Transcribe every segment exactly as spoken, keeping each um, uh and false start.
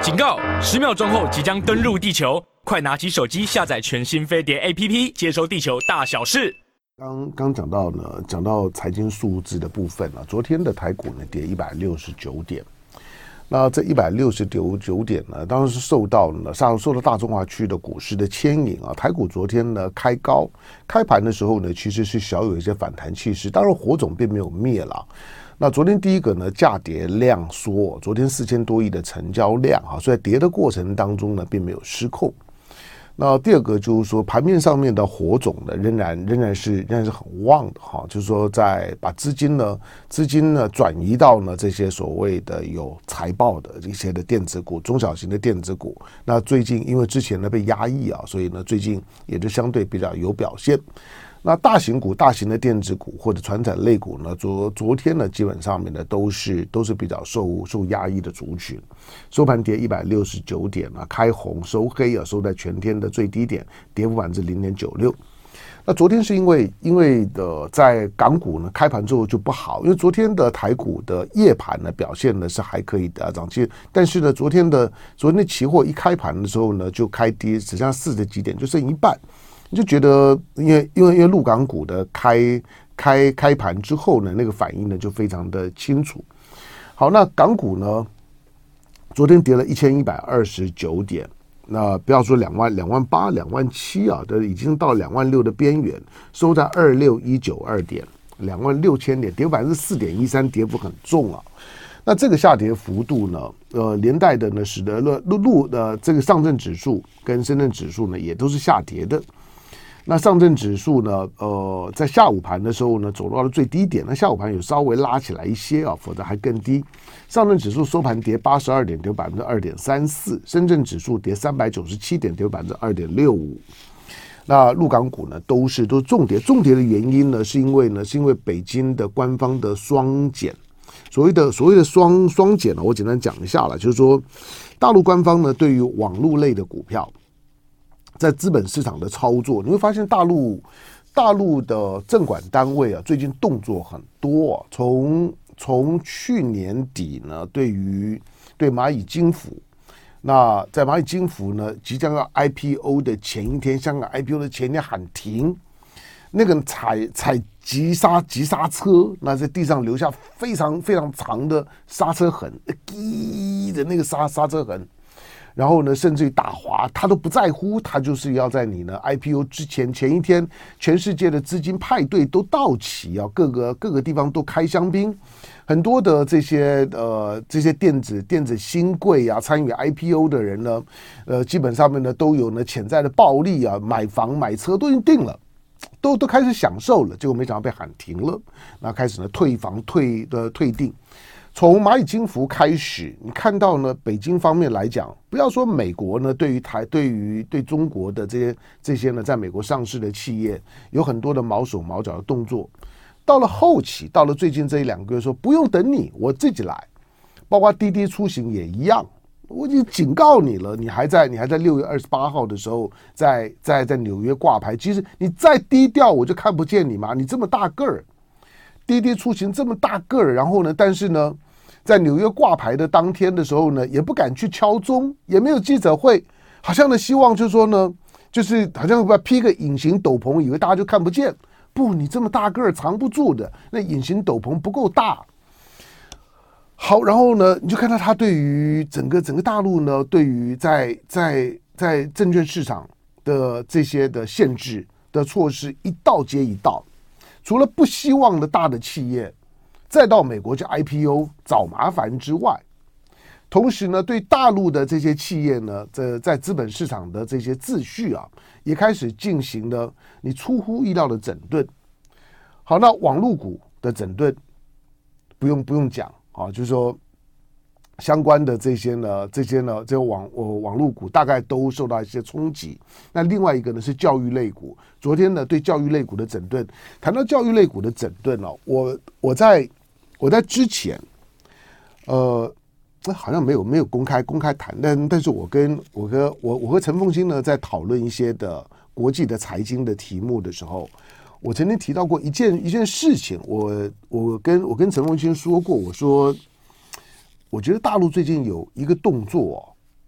警告！十秒钟后即将登陆地球，快拿起手机下载全新飞碟 A P P， 接收地球大小事。 刚刚讲到呢，讲到财经数字的部分啊，昨天的台股呢跌一百六十九点，那这一百六十九点呢，当然是受到呢上受到大中华区的股市的牵引啊。台股昨天呢开高，开盘的时候呢其实是小有一些反弹气势，当然火种并没有灭了。那昨天第一个呢，价跌量缩，昨天四千多亿的成交量啊，所以跌的过程当中呢，并没有失控。那第二个就是说，盘面上面的火种呢，仍然仍然是仍然是很旺的哈，就是说在把资金呢资金呢转移到呢这些所谓的有财报的一些的电子股、中小型的电子股。那最近因为之前呢被压抑啊，所以呢最近也就相对比较有表现。那大型股、大型的电子股或者传产类股呢，昨昨天呢，基本上面呢都是都是比较受受压抑的族群，收盘跌一百六十九点啊，开红收黑啊，收在全天的最低点，跌幅百分之零点九六。那昨天是因为因为的在港股呢开盘之后就不好，因为昨天的台股的夜盘呢表现呢是还可以的涨期，但是呢昨天的昨天的期货一开盘的时候呢就开低，只剩下四十几点，就剩一半。就觉得，因为因为因为陆港股的开开开盘之后呢，那个反应呢就非常的清楚。好，那港股呢，昨天跌了一千一百二十九点，那不要说两万两万八两万七啊，这已经到两万六的边缘，收在二六一九二点，两万六千点，跌百分之四点一三，跌幅很重啊。那这个下跌幅度呢，呃，连带的呢，使得陆陆的这个上证指数跟深圳指数呢也都是下跌的。那上证指数呢，呃，在下午盘的时候呢，走到了最低点。那下午盘有稍微拉起来一些啊，否则还更低。上证指数收盘跌八十二点，跌百分之二点三四；深圳指数跌三百九十七点，跌百分之二点六五。那陆港股呢，都是都是重跌。重跌的原因呢，是因为呢，是因为北京的官方的双减。所谓的所谓的双双减呢，我简单讲一下了，就是说，大陆官方呢，对于网络类的股票。在资本市场的操作，你会发现大陆大陆的政管单位啊，最近动作很多、啊。从从去年底呢，对于对蚂蚁金服，那在蚂蚁金服呢即将要 I P O 的前一天，香港 I P O 的前一天喊停，那个踩踩急刹急刹车，那在地上留下非常非常长的刹车痕，滴的那个刹刹车痕。然后呢，甚至于打滑，他都不在乎，他就是要在你呢 I P O 之前前一天，全世界的资金派对都到齐啊，各个各个地方都开香槟，很多的这些呃这些电子电子新贵啊，参与 I P O 的人呢，呃，基本上面呢都有呢潜在的暴利啊，买房买车都已经定了。都都开始享受了，结果没想到被喊停了，那开始呢退房退的退订。从蚂蚁金服开始，你看到呢，北京方面来讲，不要说美国呢，对于台、对于对中国的这些这些呢，在美国上市的企业，有很多的毛手毛脚的动作。到了后期，到了最近这一两个月，说不用等你，我自己来。包括滴滴出行也一样，我已经警告你了，你还在你还在六月二十八号的时候，在在在纽约挂牌。其实你再低调，我就看不见你嘛，你这么大个儿。滴滴出行这么大个儿，然后呢，但是呢，在纽约挂牌的当天的时候呢，也不敢去敲钟，也没有记者会，好像呢希望就是说呢，就是好像把披个隐形斗篷，以为大家就看不见。不，你这么大个儿藏不住的，那隐形斗篷不够大。好，然后呢，你就看到他对于整个整个大陆呢，对于在在在证券市场的这些的限制的措施一道接一道。除了不希望的大的企业再到美国去 I P O 找麻烦之外，同时呢，对大陆的这些企业呢，在在资本市场的这些秩序啊，也开始进行了你出乎意料的整顿。好，那网络股的整顿不用不用讲啊，就是说相关的这些呢，这些呢，这些网呃网络股大概都受到一些冲击。那另外一个呢是教育类股，昨天呢对教育类股的整顿，谈到教育类股的整顿呢、哦，我我在我在之前，呃，好像没有没有公开公开谈，但但是我跟我跟我我和陈凤馨呢在讨论一些的国际的财经的题目的时候，我曾经提到过一件一件事情，我我跟我跟陈凤馨说过，我说。我觉得大陆最近有一个动作、哦，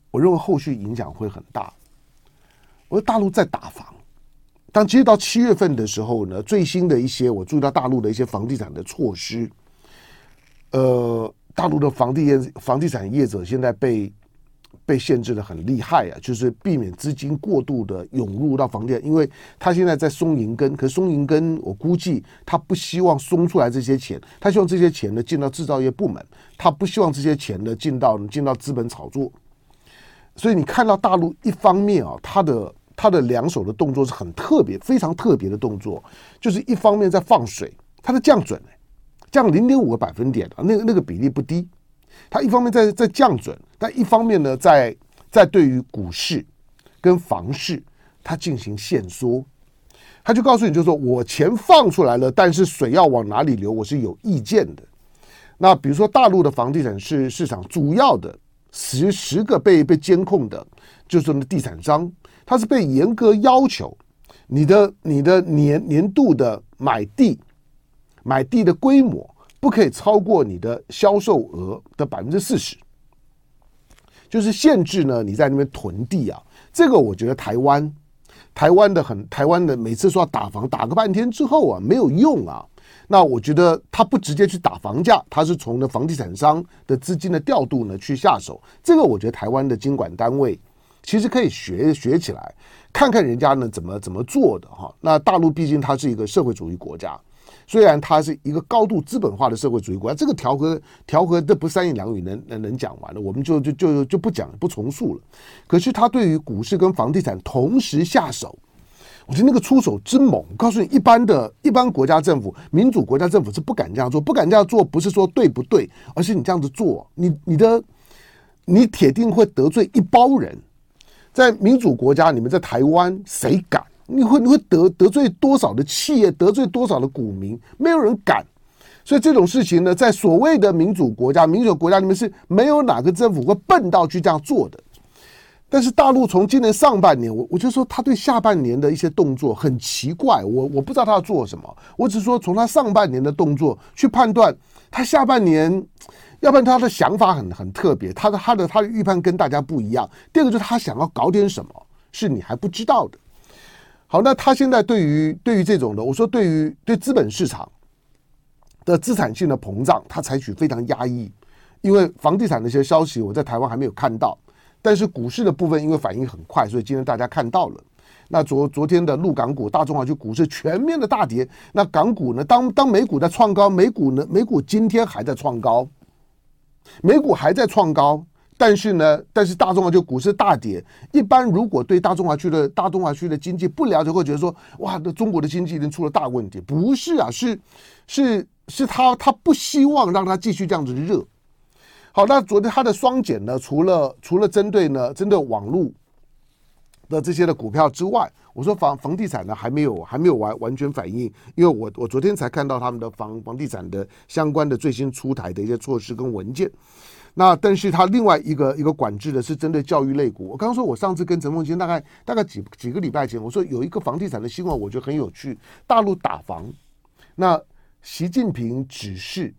我认为后续影响会很大。我说大陆在打房，但其实到七月份的时候呢，最新的一些我注意到大陆的一些房地产的措施，呃，大陆的房地业房地产业者现在被被限制的很厉害啊，就是避免资金过度的涌入到房地产，因为他现在在松银根，可是松银根我估计他不希望松出来这些钱，他希望这些钱呢进到制造业部门，他不希望这些钱呢进到进到资本炒作。所以你看到大陆一方面啊，他的他的两手的动作是很特别、非常特别的动作，就是一方面在放水，它的降准降零点五个百分点啊，那个那个比例不低。它一方面在在降准，但一方面呢，在在对于股市跟房市，它进行限缩。他就告诉你，就是说我钱放出来了，但是水要往哪里流，我是有意见的。那比如说大陆的房地产市市场主要的十十个被被监控的，就是那地产商，他是被严格要求，你的你的年年度的买地买地的规模不可以超过你的销售额的百分之四十，就是限制呢你在那边囤地啊。这个我觉得台湾台湾的很台湾的每次说要打房打个半天之后啊没有用啊。那我觉得他不直接去打房价，他是从呢房地产商的资金的调度呢去下手。这个我觉得台湾的经管单位其实可以学学起来，看看人家呢怎么怎么做的哈。那大陆毕竟它是一个社会主义国家，虽然它是一个高度资本化的社会主义国家，这个调和调和这不三言两语能能能讲完了，我们就就就就不讲不重述了。可是他对于股市跟房地产同时下手，我觉得那个出手之猛，我告诉你，一般的一般国家政府、民主国家政府是不敢这样做，不敢这样做，不是说对不对，而是你这样子做，你你的你铁定会得罪一包人。在民主国家，你们在台湾，谁敢？你会你会得得罪多少的企业，得罪多少的股民？没有人敢。所以这种事情呢，在所谓的民主国家、民主国家里面是没有哪个政府会笨到去这样做的。但是大陆从今年上半年，我我就说他对下半年的一些动作很奇怪，我我不知道他要做什么，我只是说从他上半年的动作去判断他下半年，要不然他的想法很很特别，他的他的他的预判跟大家不一样。第二个就是他想要搞点什么，是你还不知道的。好，那他现在对于对于这种的，我说对于对资本市场的资产性的膨胀，他采取非常压抑，因为房地产的一些消息我在台湾还没有看到。但是股市的部分因为反应很快，所以今天大家看到了。那昨昨天的陆港股、大中华区股市全面的大跌。那港股呢？当当美股在创高，美股呢？美股今天还在创高，美股还在创高。但是呢，但是大中华区股市大跌。一般如果对大中华区的大中华区的经济不了解，会觉得说，哇，那中国的经济已经出了大问题。不是啊，是是是他他不希望让它继续这样子热。好，那昨天它的双减呢，除了除了针对呢针对网络的这些的股票之外，我说房房地产呢还没有还没有完完全反应，因为我我昨天才看到他们的房房地产的相关的最新出台的一些措施跟文件。那但是它另外一个一个管制的是针对教育类股。我刚刚说我上次跟陈凤清大概大概几几个礼拜前，我说有一个房地产的新闻，我觉得很有趣，大陆打房，那习近平指示。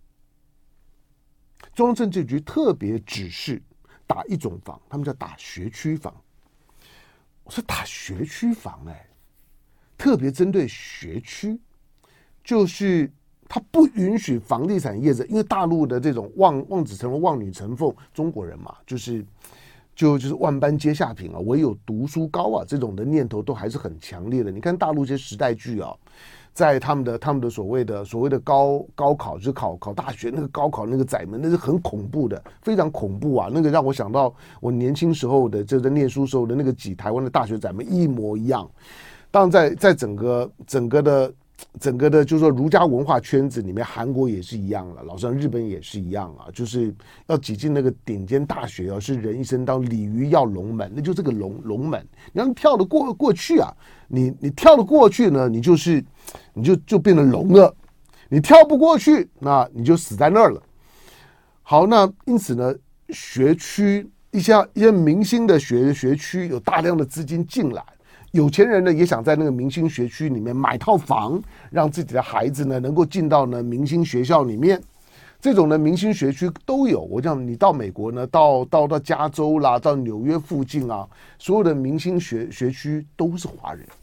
中央政治局特别指示打一种房，他们叫打学区房。我说打学区房哎、欸，特别针对学区，就是他不允许房地产业者，因为大陆的这种望望子成龙、望女成凤，中国人嘛，就是就就是万般皆下品啊，唯有读书高啊，这种的念头都还是很强烈的。你看大陆一些时代剧啊。在他们的他们的所谓的所谓的高高考，就是考考大学那个高考那个窄门，那是很恐怖的，非常恐怖啊！那个让我想到我年轻时候的，就在念书时候的那个挤台湾的大学窄门一模一样。当然在，在在整个整个的整个的，就是说儒家文化圈子里面，韩国也是一样了，老实讲，日本也是一样啊，就是要挤进那个顶尖大学啊，是人一生当鲤鱼跃龙门，那就是个龙龙门，你要跳得过过去啊，你你跳得过去呢，你就是。你就就变成龙了，你跳不过去，那你就死在那儿了。好，那因此呢，学区一些一些明星的学学区有大量的资金进来，有钱人呢也想在那个明星学区里面买套房，让自己的孩子呢能够进到呢明星学校里面。 这种的明星学区都有。我讲你到美国呢，到到到加州啦，到纽约附近啊，所有的明星学学区都是华人。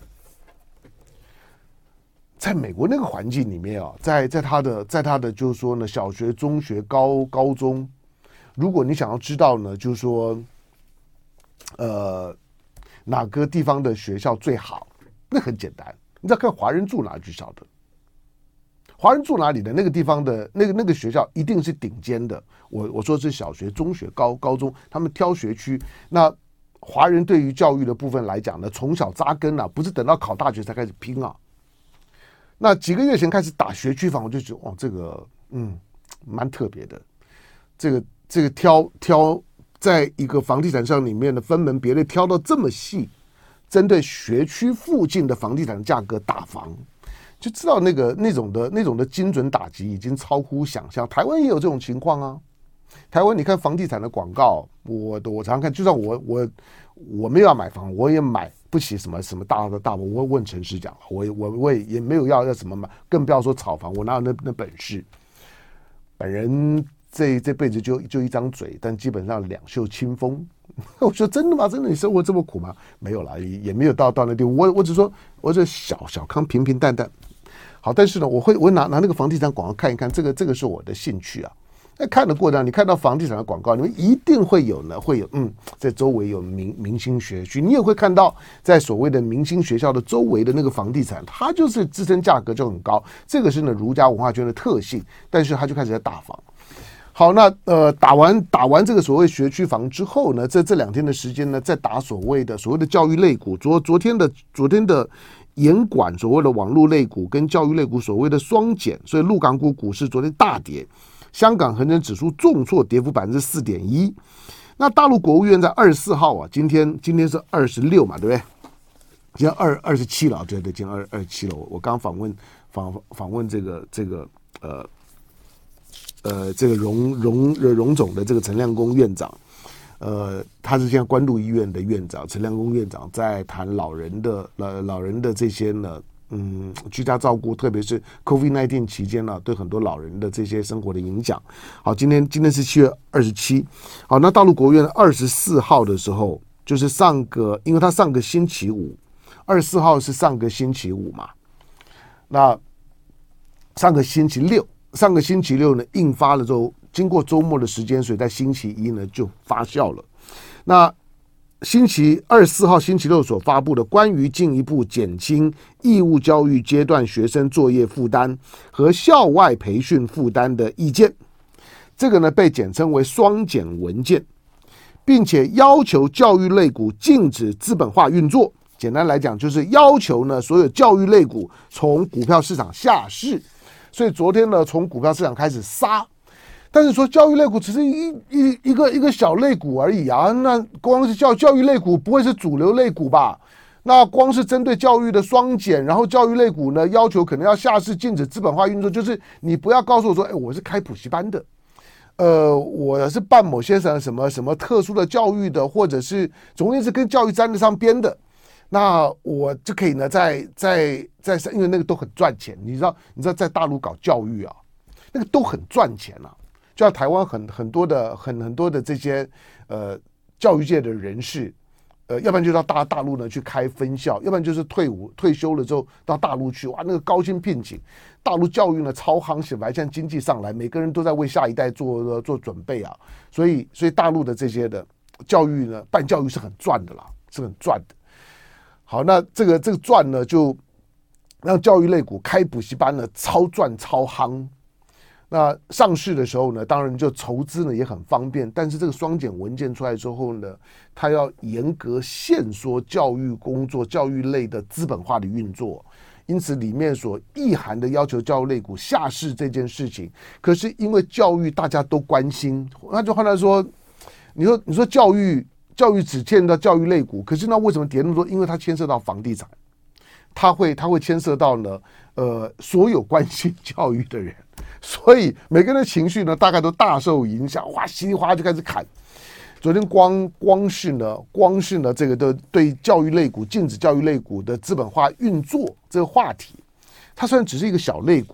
在美国那个环境里面啊，在在他的在他的就是说呢，小学、中学、高高中，如果你想要知道呢，就是说，呃，哪个地方的学校最好，那很简单，你只要看华人住哪就晓得。华人住哪里的那个地方的那个那个学校一定是顶尖的。我我说是小学、中学、高高中，他们挑学区。那华人对于教育的部分来讲呢，从小扎根啊，不是等到考大学才开始拼啊。那几个月前开始打学区房，我就觉得哦，这个嗯蛮特别的。这个这个挑挑在一个房地产商里面的分门别类挑到这么细，针对学区附近的房地产价格打房。就知道那个那种的那种的精准打击已经超乎想象。台湾也有这种情况啊。台湾你看房地产的广告，我我常常看，就算我我我没有要买房，我也买不起什么什么大的大房。我问陈师讲，我我我也也没有要要什么买，更不要说炒房，我哪有那那本事？本人这这辈子就就一张嘴，但基本上两袖清风。我说真的吗？真的你生活这么苦吗？没有啦，也也没有到到那地步。我我只说我这小小康平平淡淡。好，但是呢，我会我会拿拿那个房地产广告看一看，这个这个是我的兴趣啊。那看的过程，你看到房地产的广告，你们一定会有呢，会有嗯，在周围有明明星学区，你也会看到在所谓的明星学校的周围的那个房地产，它就是自身价格就很高，这个是呢儒家文化圈的特性。但是它就开始在打房。好，那呃打完打完这个所谓学区房之后呢，在这两天的时间呢，再打所谓的所谓的教育类股。昨昨天的昨天的。严管所谓的网络类股跟教育类股所谓的双减，所以陆港股股市昨天大跌，香港恒生指数重挫，跌幅百分之四点一。那大陆国务院在二十四号啊，今天今天是二十六嘛，对不对？今天二二十七了，对对，今天二二十七了。我我刚访问访访问这个这个呃呃这个荣荣荣总的这个陈亮公院长。呃，他是现在关渡医院的院长，陈亮公院长在谈老人的老老人的这些呢，嗯，居家照顾，特别是 COVID 十九 期间呢、啊，对很多老人的这些生活的影响。好，今天今天是七月二十七，好，那大陆国务院二十四号的时候，就是上个，因为他上个星期五，二十四号是上个星期五嘛，那上个星期六，上个星期六呢，印发了之后。经过周末的时间，所以在星期一呢就发酵了。那星期二十四号、星期六所发布的关于进一步减轻义务教育阶段学生作业负担和校外培训负担的意见，这个呢被简称为双减文件，并且要求教育类股禁止资本化运作。简单来讲，就是要求呢所有教育类股从股票市场下市。所以昨天呢，从股票市场开始杀。但是说教育类股只是一一一个一个小类股而已啊，那光是教教育类股不会是主流类股吧？那光是针对教育的双减，然后教育类股呢要求可能要下市禁止资本化运作，就是你不要告诉我说，哎，我是开补习班的，呃，我是办某些什么什么什么特殊的教育的，或者是总之是跟教育沾得上边的，那我就可以呢在在在，因为那个都很赚钱，你知道你知道在大陆搞教育啊，那个都很赚钱啊。就像台湾很很多的很很多的这些呃教育界的人士，呃，要不然就到大大陆呢去开分校，要不然就是退伍退休了之后到大陆去，哇，那个高薪聘请，大陆教育呢超夯起来，现在经济上来，每个人都在为下一代做做准备啊，所以所以大陆的这些的教育呢，办教育是很赚的啦，是很赚的。好，那这个这个赚呢，就让教育类股开补习班呢超赚超夯。那上市的时候呢，当然就筹资呢也很方便，但是这个双减文件出来之后呢，它要严格限缩教育工作、教育类的资本化的运作，因此里面所意涵的要求教育类股下市这件事情，可是因为教育大家都关心，那就换来说，你说你说教育教育只牵到教育类股，可是那为什么跌那么多？因为它牵涉到房地产，它会它会牵涉到呢，呃，所有关心教育的人。所以每个人的情绪呢，大概都大受影响，哇，稀里哗啦就开始砍。昨天光光是呢，光是呢，这个的对教育类股禁止教育类股的资本化运作这个话题，它虽然只是一个小类股，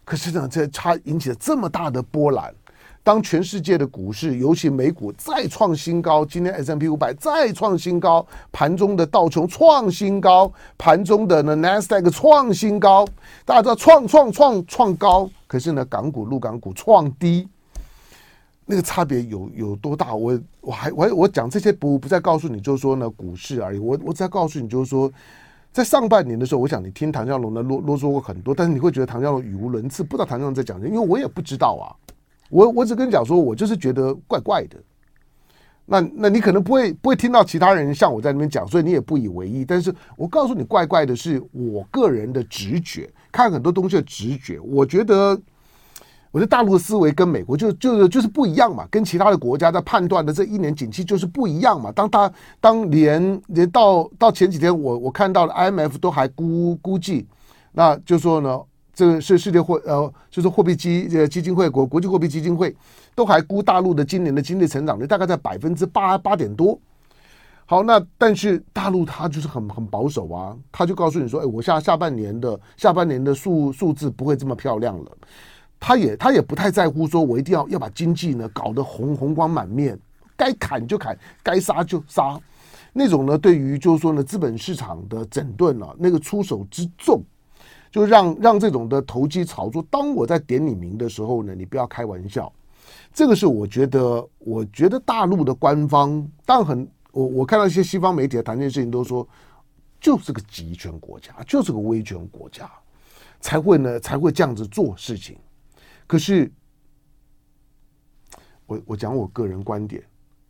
可是呢，这它引起了这么大的波澜。当全世界的股市，尤其美股再创新高，今天 S and P 五百 再创新高，盘中的道琼创新高，盘中的呢 Nasdaq 创新高，大家知道创创创创高，可是呢港股陆港股创低，那个差别有有多大？我我还我我讲这些不不再告诉你，就是说呢股市而已，我我只在告诉你，就是说。在上半年的时候，我想你听唐湘龙呢啰啰嗦过很多，但是你会觉得唐湘龙语无伦次，不知道唐湘龙在讲什么，因为我也不知道啊。我我只跟你讲说，我就是觉得怪怪的。那那你可能不会不会听到其他人像我在那边讲，所以你也不以为意。但是我告诉你，怪怪的是我个人的直觉，看很多东西的直觉。我觉得，我觉得大陆的思维跟美国就就就是不一样嘛，跟其他的国家在判断的这一年景气就是不一样嘛。当他当连连到到前几天我我看到的 I M F 都还估估计，那就说呢。这个是世界货呃，就是货币基呃基金会国国际货币基金会都还估大陆的今年的经济成长率大概在百分之八八点多。好，那但是大陆它就是很很保守啊，他就告诉你说，哎，我下下半年的下半年的数数字不会这么漂亮了。他也他也不太在乎说，我一定要要把经济呢搞得红红光满面，该砍就砍，该杀就杀。那种呢，对于就是说呢，资本市场的整顿啊，那个出手之重。就让让这种的投机炒作，当我在点你名的时候呢，你不要开玩笑。这个是我觉得，我觉得大陆的官方，当然很，我我看到一些西方媒体谈这件事情，都说就是个集权国家，就是个威权国家，才会呢才会这样子做事情。可是，我我讲我个人观点，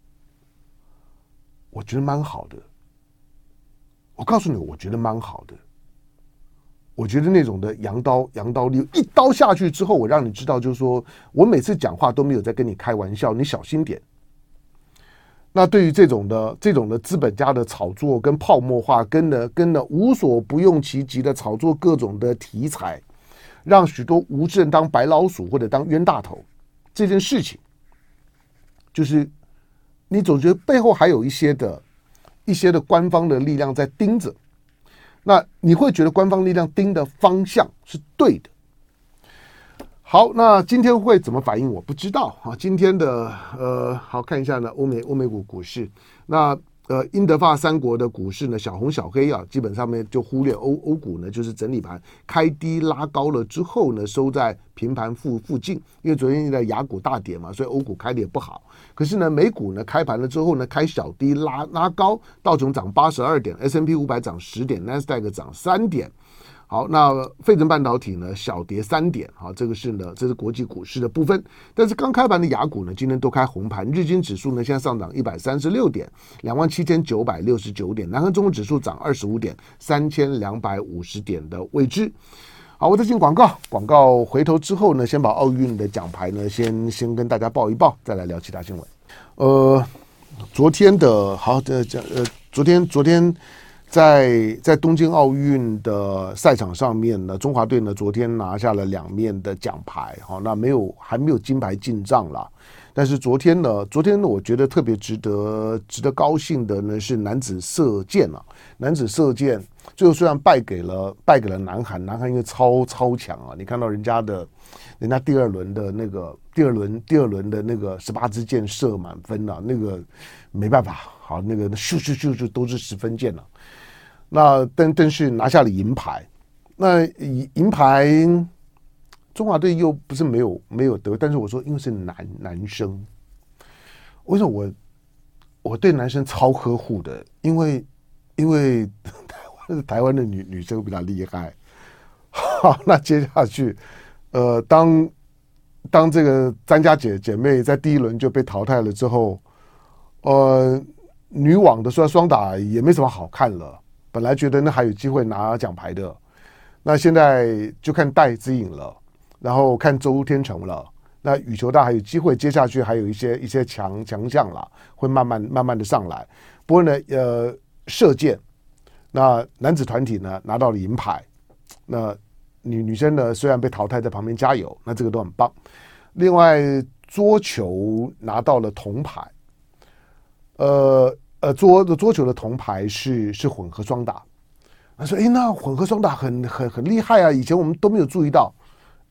我觉得蛮好的。我告诉你，我觉得蛮好的。我觉得那种的羊刀羊刀利一刀下去之后，我让你知道，就是说我每次讲话都没有在跟你开玩笑，你小心点。那对于这种的这种的资本家的炒作跟泡沫化，跟呢跟呢无所不用其极的炒作各种的题材，让许多无知人当白老鼠或者当冤大头，这件事情，就是你总觉得背后还有一些的一些的官方的力量在盯着。那你会觉得官方力量盯的方向是对的。好，那今天会怎么反应我不知道啊。今天的呃，好看一下呢，欧美欧美股股市，那呃，英德法三国的股市呢，小红小黑啊，基本上面就忽略欧欧股呢，就是整理盘开低拉高了之后呢，收在平盘附附近，因为昨天的雅股大跌嘛，所以欧股开的也不好。可是呢，美股呢开盘了之后呢，开小低拉拉高，道琼涨八十二点 ，S and P 五百 涨十点 ，Nasdaq 涨三点。好，那费城半导体呢小跌三点，好，这个是呢，这是国际股市的部分。但是刚开盘的雅股呢，今天都开红盘，日经指数呢现在上涨一百三十六点，两万七千九百六十九点，南韩综合指数涨二十五点，三千两百五十点的位置。好，我再进广告，广告回头之后呢，先把奥运的奖牌呢先先跟大家报一报，再来聊其他新闻。呃，昨天的好的讲呃，昨天昨天。在在东京奥运的赛场上面呢，中华队呢昨天拿下了两面的奖牌，好，那没有还没有金牌进账啦。但是昨天呢，昨天呢，我觉得特别值得值得高兴的呢是男子射箭啊，男子射箭最后虽然败给了败给了南韩，南韩因为超超强啊，你看到人家的，人家第二轮的那个第二轮第二轮的那个十八支箭射满分啊，那个没办法，好，那个咻咻咻咻都是十分箭了、啊。那但但是拿下了银牌，那银牌中华队又不是没有没有得，但是我说因为是男男生，为什么我我对男生超呵护的？因为因为台湾台湾的女女生比较厉害。好，那接下去，呃，当当这个詹家姐姐妹在第一轮就被淘汰了之后，呃，女网的虽然双打也没什么好看了。本来觉得那还有机会拿奖牌的，那现在就看戴资颖了，然后看周天成了。那羽球大还有机会，接下去还有一些一些强强项啦，会慢慢慢慢的上来。不过呢，呃，射箭，那男子团体呢拿到了银牌，那女女生呢虽然被淘汰，在旁边加油，那这个都很棒。另外，桌球拿到了铜牌，呃。呃，桌桌球的铜牌是是混合双打，他说：“哎，那混合双打很很很厉害啊！以前我们都没有注意到，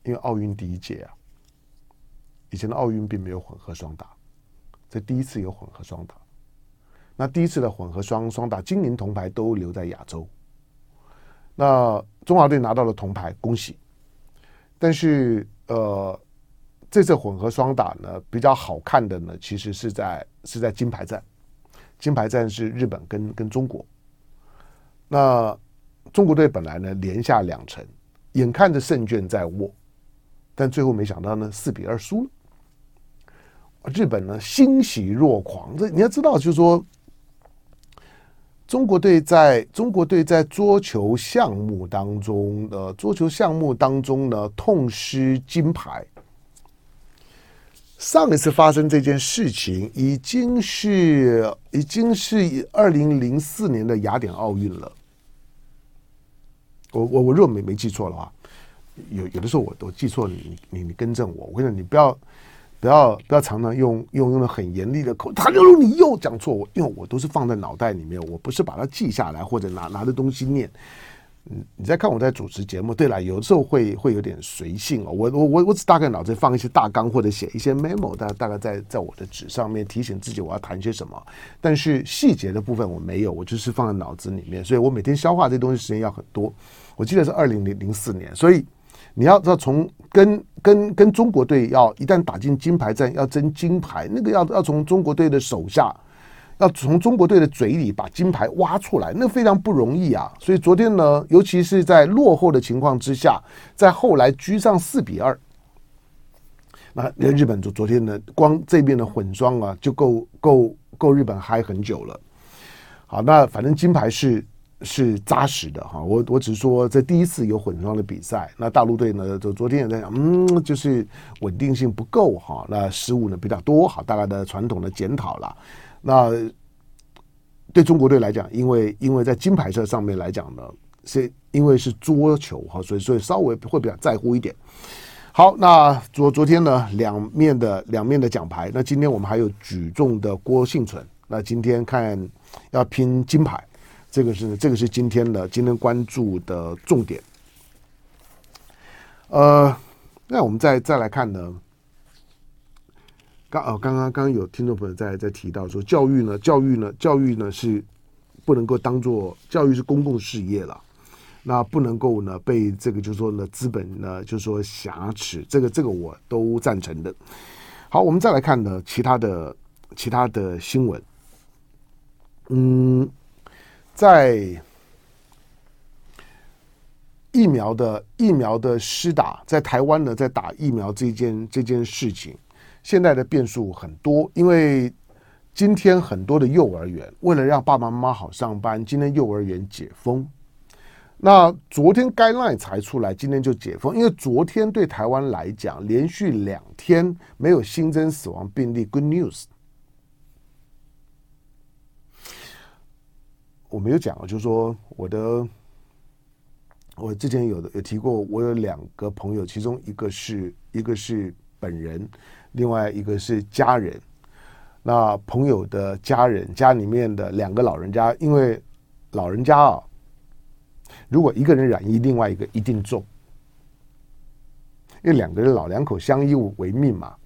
因为奥运第一届啊，以前的奥运并没有混合双打，这第一次有混合双打。那第一次的混合双双打，金银铜牌都留在亚洲。那中华队拿到了铜牌，恭喜。但是呃，这次混合双打呢，比较好看的呢，其实是在是在金牌战。金牌战是日本跟跟中国。那中国队本来呢连下两城，眼看着胜券在握，但最后没想到呢四比二输了。日本呢欣喜若狂，这你要知道，就是说。中国队在中国队在桌球项目当中的、呃、桌球项目当中呢，痛失金牌。上一次发生这件事情，已经是已经是二零零四年的雅典奥运了。我我我如果没没记错的话，有有的时候我我记错了，你你你更正我。我跟你讲，你不要。不要不要常常用用用的很严厉的口，他就你又讲错，我因为我都是放在脑袋里面，我不是把它记下来或者拿拿着东西念。嗯，你在看我在主持节目，对了，有的时候会会有点随性哦。我我我我只大概脑子放一些大纲或者写一些 memo， 大大概在在我的纸上面提醒自己我要谈些什么，但是细节的部分我没有，我就是放在脑子里面，所以我每天消化这东西时间要很多。我记得是二零零四年，所以。你要知道，从跟跟跟中国队要一旦打进金牌战，要争金牌，那个要要从中国队的手下，要从中国队的嘴里把金牌挖出来，那非常不容易啊。所以昨天呢，尤其是在落后的情况之下，在后来居上四比二，那日本昨昨天呢，光这边的混双啊，就够够够日本嗨很久了。好，那反正金牌是。是扎实的哈，我我只是说这第一次有混双的比赛，那大陆队呢，就昨天也在讲，嗯，就是稳定性不够哈，那失误呢比较多，好，大概的传统的检讨了。那对中国队来讲，因为因为在金牌赛上面来讲呢，是因为是桌球哈，所以所以稍微会比较在乎一点。好，那昨昨天呢，两面的两面的奖牌，那今天我们还有举重的郭婞淳，那今天看要拼金牌。这个是这个是今天的今天关注的重点。呃，那我们再再来看呢，刚哦刚刚刚刚有听众朋友在在提到说，教育呢教育呢教育呢是不能够当做教育是公共事业了，那不能够呢被这个就是说呢资本呢就是说挟持，这个这个我都赞成的。好，我们再来看呢其他的其他的新闻，嗯。在疫苗的疫苗的施打，在台湾呢，在打疫苗这件这件事情，现在的变数很多。因为今天很多的幼儿园为了让爸爸妈妈好上班，今天幼儿园解封。那昨天 guideline 才出来，今天就解封，因为昨天对台湾来讲，连续两天没有新增死亡病例 ，good news。我没有讲，就是说我的，我之前有的有提过，我有两个朋友，其中一个是一个是本人，另外一个是家人。那朋友的家人家里面的两个老人家，因为老人家啊，如果一个人染疫，另外一个一定中，因为两个人老两口相依为命嘛。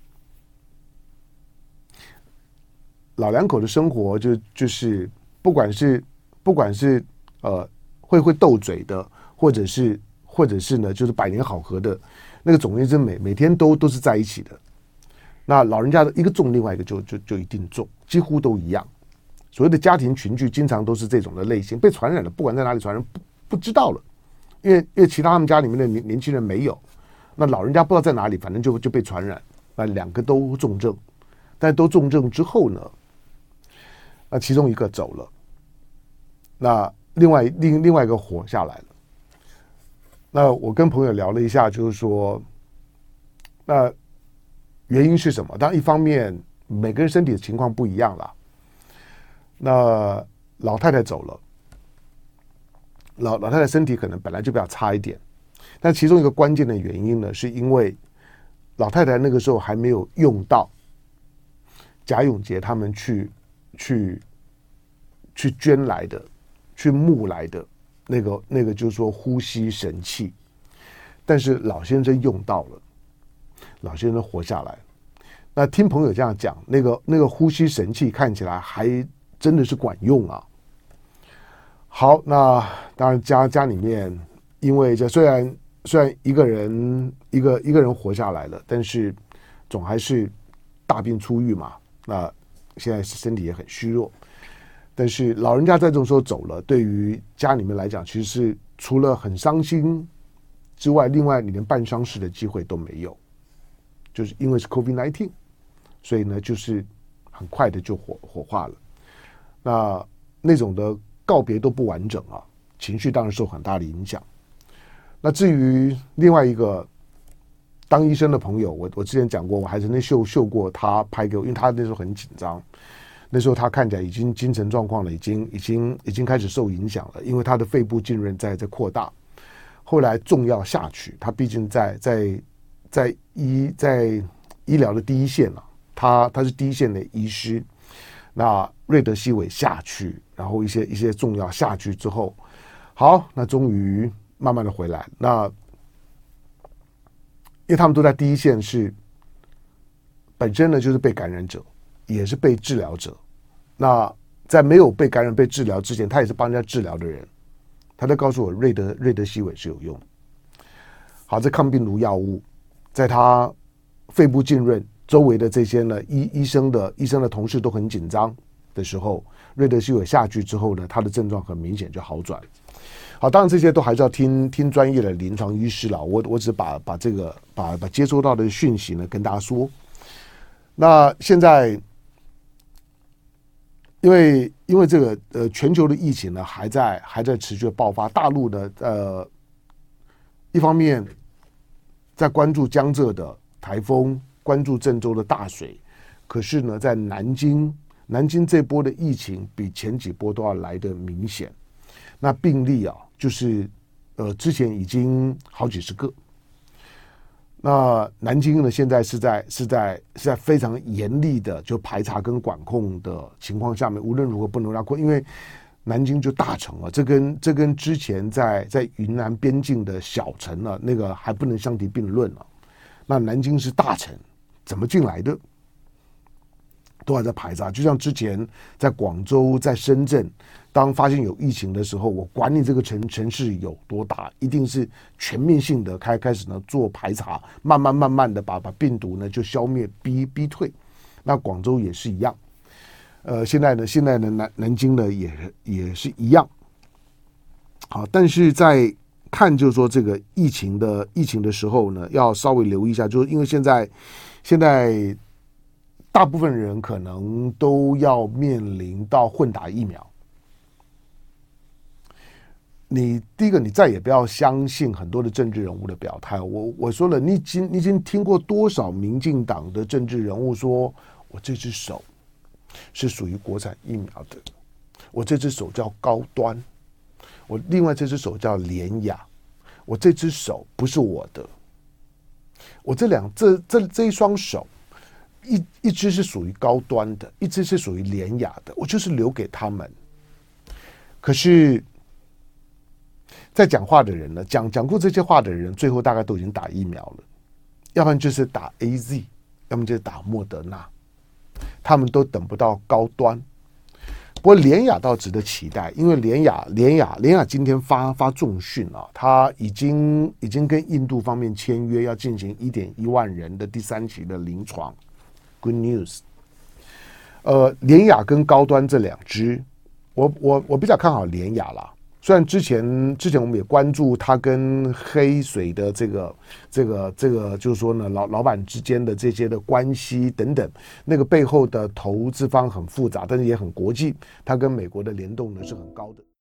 老两口的生活就就是不管是。不管是呃会会斗嘴的，或者是或者是呢，就是百年好合的，那个总而言之，每每天都都是在一起的。那老人家的一个中，另外一个就就就一定中，几乎都一样。所谓的家庭群聚，经常都是这种的类型，被传染了，不管在哪里传染，不不知道了，因为因为其他他们家里面的年年轻人没有，那老人家不知道在哪里，反正就就被传染，那两个都重症，但都重症之后呢，那其中一个走了。那另外另另外一个活下来了。那我跟朋友聊了一下，就是说，那原因是什么？当然，一方面每个人身体的情况不一样了。那老太太走了，老老太太身体可能本来就比较差一点，但其中一个关键的原因呢，是因为老太太那个时候还没有用到贾永杰他们去去去捐来的。去募来的那个那个就是说呼吸神器， 但是老先生用到了，老先生活下来。那听朋友这样讲，那个那个呼吸神器看起来还真的是管用啊。好，那当然家家里面，因为这虽然虽然一个人一个一个人活下来了，但是总还是大病初愈嘛。那现在身体也很虚弱，但是老人家在这种时候走了，对于家里面来讲，其实是除了很伤心之外，另外你连办丧事的机会都没有，就是因为是 COVID 十九， 所以呢，就是很快的就火火化了。那那种的告别都不完整啊，情绪当然受很大的影响。那至于另外一个当医生的朋友，我我之前讲过，我还曾经秀秀过他拍给我，因为他那时候很紧张，那时候他看起来已经精神状况了，已经已经已经开始受影响了，因为他的肺部浸润在在扩大，后来重药下去，他毕竟在在在医在医疗的第一线啊，他他是第一线的医师，那瑞德西韦下去，然后一些一些重药下去之后，好，那终于慢慢的回来。那因为他们都在第一线，是本身呢就是被感染者，也是被治疗者。那在没有被感染被治疗之前，他也是帮人家治疗的人。他在告诉我瑞德瑞德西韦是有用。好，这抗病毒药物在他肺部浸润，周围的这些呢医医生的医生的同事都很紧张的时候，瑞德西韦下去之后呢，他的症状很明显就好转。好，当然这些都还是要听听专业的临床医师了。我我只把把这个把把接收到的讯息呢跟大家说。那现在因为因为这个呃全球的疫情呢还在还在持续的爆发，大陆呢呃一方面在关注江浙的台风，关注郑州的大水，可是呢在南京南京这波的疫情比前几波都要来得明显。那病例啊，就是呃之前已经好几十个。那南京呢，现在是在是在是在非常严厉的就排查跟管控的情况下面，无论如何不能让扩，因为南京就大城啊，这跟这跟之前在在云南边境的小城呢、啊，那个还不能相提并论了、啊。那南京是大城，怎么进来的？都还在排查，就像之前在广州、在深圳，当发现有疫情的时候，我管你这个城城市有多大，一定是全面性的开开始呢做排查，慢慢慢慢的把把病毒呢就消灭逼逼退。那广州也是一样，呃，现在呢现在呢南南京呢也也是一样。好，但是在看就是说这个疫情的疫情的时候呢，要稍微留意一下，就是因为现在现在。大部分人可能都要面临到混打疫苗。你第一个，你再也不要相信很多的政治人物的表态。我我说了，你已经你已经听过多少民进党的政治人物说，我这只手是属于国产疫苗的，我这只手叫高端，我另外这只手叫联雅，我这只手不是我的，我这两这这这一双手。一一只是属于高端的，一只是属于廉雅的，我就是留给他们。可是，在讲话的人呢，讲讲过这些话的人，最后大概都已经打疫苗了，要不然就是打 A Z， 要么就是打莫德纳，他们都等不到高端。不过联雅倒值得期待，因为联雅联雅联雅今天发发重讯啊，他已经已经跟印度方面签约，要进行一点一万人的第三期的临床。Good news， 呃，联雅跟高端这两支，我我我比较看好联雅啦。虽然之前之前我们也关注它跟黑水的这个这个这个，就是说呢，老老板之间的这些的关系等等，那个背后的投资方很复杂，但是也很国际，它跟美国的联动呢是很高的。